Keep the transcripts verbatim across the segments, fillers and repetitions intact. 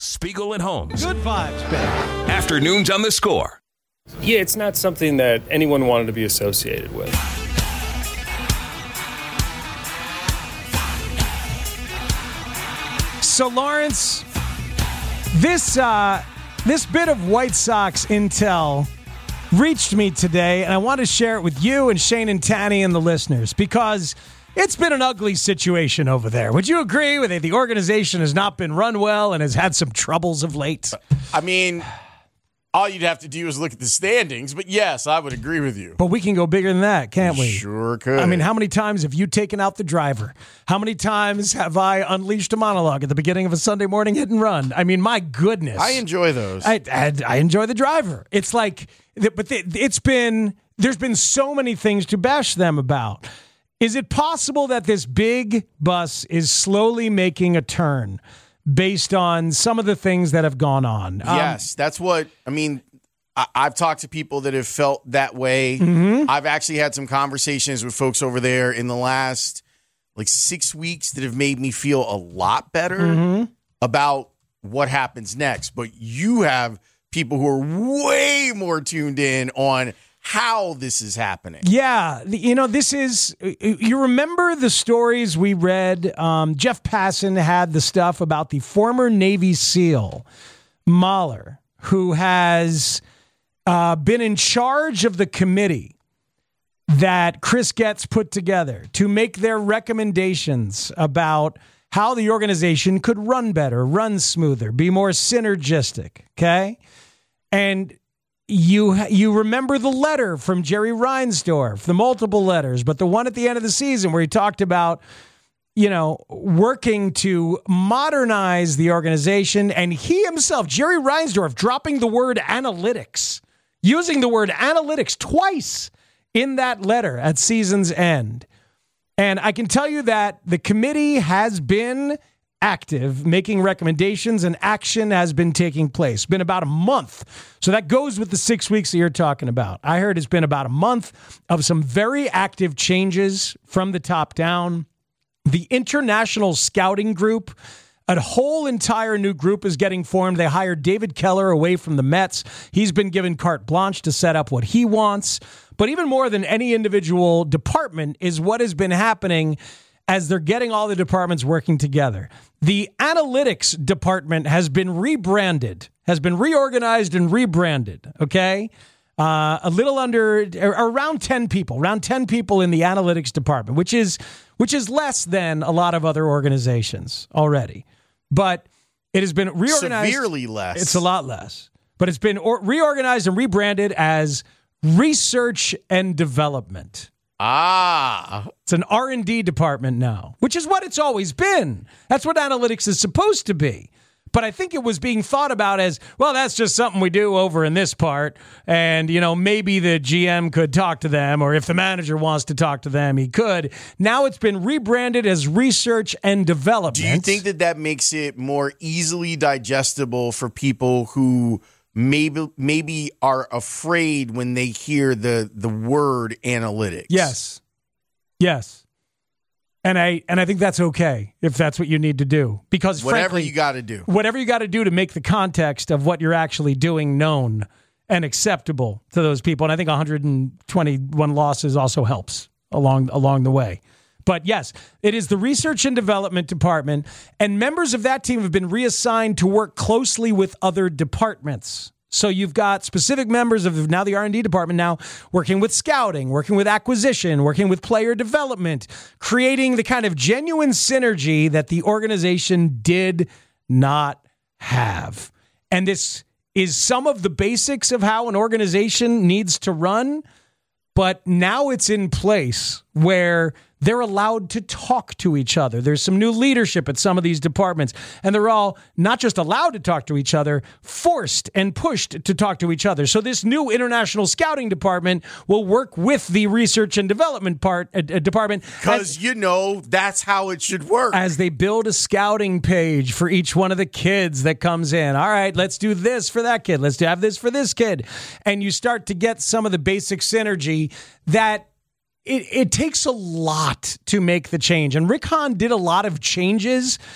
Spiegel and Holmes. Good vibes, baby. Afternoons on the Score. Yeah, it's not something that anyone wanted to be associated with. So, Lawrence, this uh, this bit of White Sox intel reached me today, and I want to share it with you and Shane and Tanny and the listeners, because it's been an ugly situation over there. Would you agree with it? The organization has not been run well and has had some troubles of late. I mean, all you'd have to do is look at the standings, but yes, I would agree with you. But we can go bigger than that, can't we? Sure could. I mean, how many times have you taken out the driver? How many times have I unleashed a monologue at the beginning of a Sunday morning hit and run? I mean, my goodness. I enjoy those. I, I, I enjoy the driver. It's like, but it's been, there's been so many things to bash them about. Is it possible that this big bus is slowly making a turn based on some of the things that have gone on? Yes, um, that's what, I mean, I, I've talked to people that have felt that way. Mm-hmm. I've actually had some conversations with folks over there in the last, like, six weeks that have made me feel a lot better mm-hmm. about what happens next. But you have people who are way more tuned in on how this is happening. Yeah. You know, this is, you remember the stories we read? Um, Jeff Passan had the stuff about the former Navy SEAL, Mahler, who has uh, been in charge of the committee that Chris Getz put together to make their recommendations about how the organization could run better, run smoother, be more synergistic. Okay. And You you remember the letter from Jerry Reinsdorf, the multiple letters, but the one at the end of the season where he talked about, you know, working to modernize the organization. And he himself, Jerry Reinsdorf, dropping the word analytics, using the word analytics twice in that letter at season's end. And I can tell you that the committee has been active, making recommendations, and action has been taking place. Been about a month. So that goes with the six weeks that you're talking about. I heard it's been about a month of some very active changes from the top down. The International Scouting Group, a whole entire new group is getting formed. They hired David Keller away from the Mets. He's been given carte blanche to set up what he wants. But even more than any individual department is what has been happening as they're getting all the departments working together. The analytics department has been rebranded, has been reorganized and rebranded, okay? Uh, a little under, around ten people, around ten people in the analytics department, which is which is less than a lot of other organizations already. But it has been reorganized. Severely less. It's a lot less. But it's been or- reorganized and rebranded as research and development. Ah. It's an R and D department now, which is what it's always been. That's what analytics is supposed to be. But I think it was being thought about as, well, that's just something we do over in this part. And, you know, maybe the G M could talk to them, or if the manager wants to talk to them, he could. Now it's been rebranded as research and development. Do you think that that makes it more easily digestible for people who maybe maybe are afraid when they hear the the word analytics? Yes. Yes. And I and I think that's okay if that's what you need to do. Because whatever frankly, you got to do. Whatever you got to do to make the context of what you're actually doing known and acceptable to those people. And I think one hundred twenty-one losses also helps along along the way. But yes, it is the research and development department, and members of that team have been reassigned to work closely with other departments. So you've got specific members of now the R and D department now working with scouting, working with acquisition, working with player development, creating the kind of genuine synergy that the organization did not have. And this is some of the basics of how an organization needs to run, but now it's in place where they're allowed to talk to each other. There's some new leadership at some of these departments, and they're all not just allowed to talk to each other, forced and pushed to talk to each other. So this new international scouting department will work with the research and development part uh, department. Because, you know, that's how it should work. As they build a scouting page for each one of the kids that comes in. All right, let's do this for that kid. Let's have this for this kid. And you start to get some of the basic synergy that It, it takes a lot to make the change. And Rick Hahn did a lot of changes,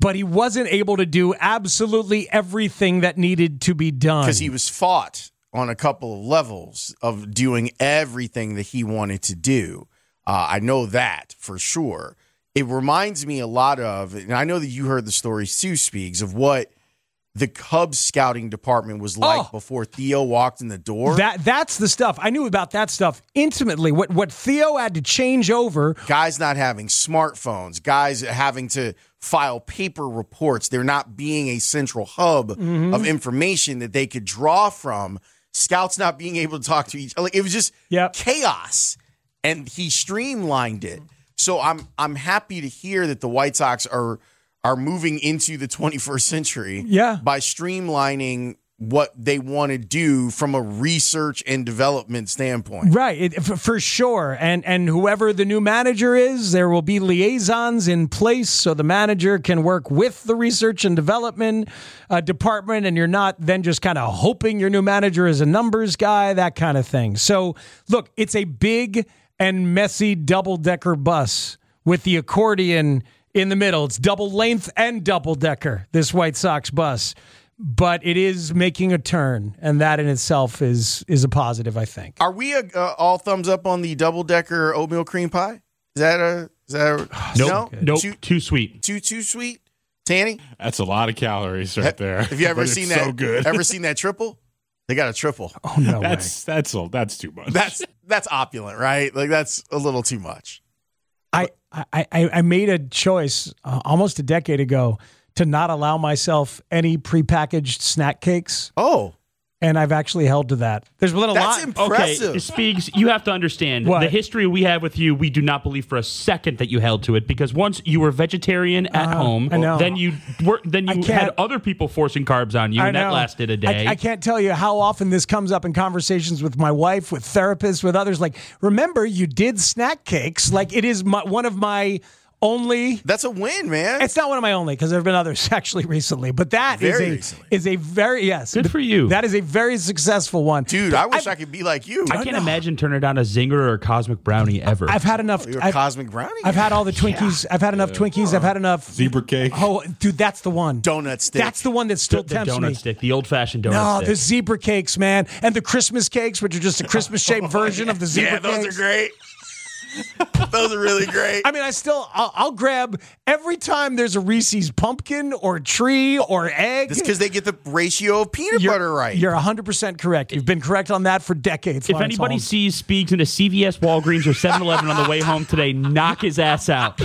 but he wasn't able to do absolutely everything that needed to be done. Because he was fought on a couple of levels of doing everything that he wanted to do. Uh, I know that for sure. It reminds me a lot of, and I know that you heard the stories too, Speaks, of what the Cubs scouting department was like oh, before Theo walked in the door. That That's the stuff. I knew about that stuff intimately. What, what Theo had to change over. Guys not having smartphones, guys having to file paper reports. There not being a central hub mm-hmm. of information that they could draw from. Scouts not being able to talk to each other. Like, it was just yep. chaos. And he streamlined it. So I'm I'm happy to hear that the White Sox are are moving into the twenty-first century yeah. by streamlining what they want to do from a research and development standpoint. Right, it, for, for sure. And and whoever the new manager is, there will be liaisons in place so the manager can work with the research and development uh, department, and you're not then just kind of hoping your new manager is a numbers guy, that kind of thing. So, look, it's a big and messy double-decker bus with the accordion in the middle. It's double length and double-decker, this White Sox bus. But it is making a turn, and that in itself is is a positive, I think. Are we a, uh, all thumbs up on the double-decker oatmeal cream pie? Is that a... Is that a nope. No? Nope. Too, too sweet. Too, too sweet? Tanny? That's a lot of calories right there. Have you ever seen that? So good. Ever seen that triple? They got a triple. Oh, no that's, way. That's, that's too much. That's that's opulent, right? Like, that's a little too much. I, I, I, I made a choice uh, almost a decade ago to not allow myself any prepackaged snack cakes. Oh. And I've actually held to that. There's been a That's lot. impressive. Okay, Speaks, you have to understand What? the history we have with you. We do not believe for a second that you held to it, because once you were vegetarian at Uh, home, I know. then you were then I you can't- had other people forcing carbs on you, I and that know. lasted a day. I, I can't tell you how often this comes up in conversations with my wife, with therapists, with others. Like, remember, you did snack cakes. Like, it is my, one of my only. That's a win, man. It's not one of my only, because there have been others actually recently, but that Very is a recently. is a very yes. Good for you. That is a very successful one, Dude, I wish I've, I could be like you. I can't imagine turning down a Zinger or a Cosmic Brownie ever. I've had enough. You're a I've, Cosmic Brownie? I've had all the Twinkies. I've had enough Twinkies. I've had enough Zebra cake. Oh, dude, that's the one. Donut stick. That's the one that still the, the tempts donut me. stick, the old-fashioned donut No, stick. the zebra cakes, man, and the Christmas cakes, which are just a Christmas-shaped version of the zebra Yeah, those cakes. are great. Those are really great. I mean, I still, I'll, I'll grab every time there's a Reese's pumpkin or tree or egg. That's because they get the ratio of peanut You're- butter right. You're one hundred percent correct. You've been correct on that for decades. If Lawrence anybody Holmes. sees Speaks in a C V S, Walgreens, or seven eleven on the way home today, knock his ass out.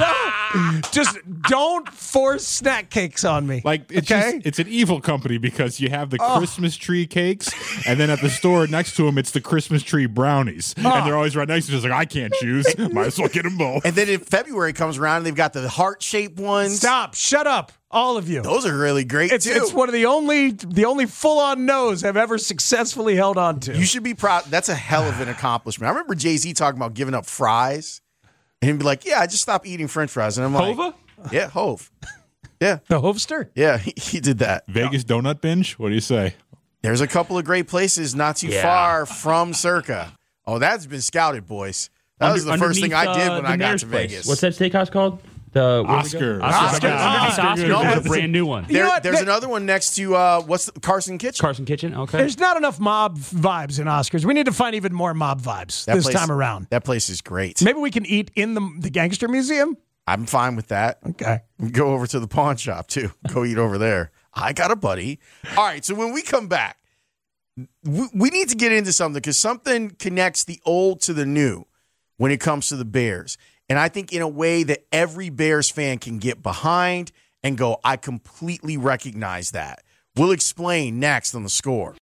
just don't force snack cakes on me. Like, it's okay? just, it's an evil company, because you have the Christmas tree cakes, and then at the store next to them, it's the Christmas tree brownies. And they're always right next to you. It's like, I can't choose. Might as well get them both. And then if February comes around, they've got the heart-shaped ones. Stop. Shut up. All of you. Those are really great, It's, too. it's one of the only the only full on no's I've ever successfully held on to. You should be proud. That's a hell of an accomplishment. I remember Jay-Z talking about giving up fries. And he'd be like, yeah, I just stopped eating French fries. And I'm like, Hova? yeah, Hove. Yeah. The Hovster? Yeah, he, he did that. Vegas donut binge? What do you say? There's a couple of great places not too Yeah. far from Circa. Oh, that's been scouted, boys. That was the Under- first thing I underneath, did uh, when the I got Mayor's to place. Vegas. What's that steakhouse called? The where we go? Oscar. Oscar. Oscar. Underneath Oscar. Oscar. No, There's a that's- brand new one. You There- know what? there's There- another one next to uh, what's the, Carson Kitchen. Carson Kitchen. Okay. There's not enough mob vibes in Oscars. We need to find even more mob vibes That this place- time around. That place is great. Maybe we can eat in the the Gangster Museum. I'm fine with that. Okay. Go over to the pawn shop too. Go eat over there. I got a buddy. All right. So when we come back, we, we need to get into something because something connects the old to the new when it comes to the Bears. And I think in a way that every Bears fan can get behind and go, I completely recognize that. We'll explain next on The Score.